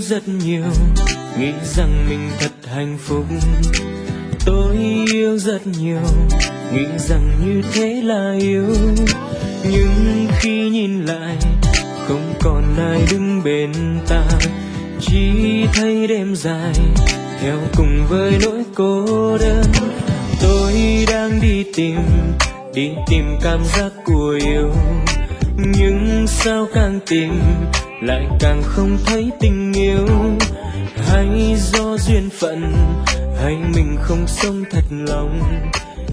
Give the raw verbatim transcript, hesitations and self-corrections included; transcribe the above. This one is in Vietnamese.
rất nhiều, nghĩ rằng mình thật hạnh phúc. Tôi yêu rất nhiều, nghĩ rằng như thế là yêu. Nhưng khi nhìn lại, không còn ai đứng bên ta, chỉ thấy đêm dài theo cùng với nỗi cô đơn. Tôi đang đi tìm, đi tìm cảm giác của yêu, nhưng sao càng tìm lại càng không thấy tình yêu. Hay do duyên phận, hay mình không sống thật lòng,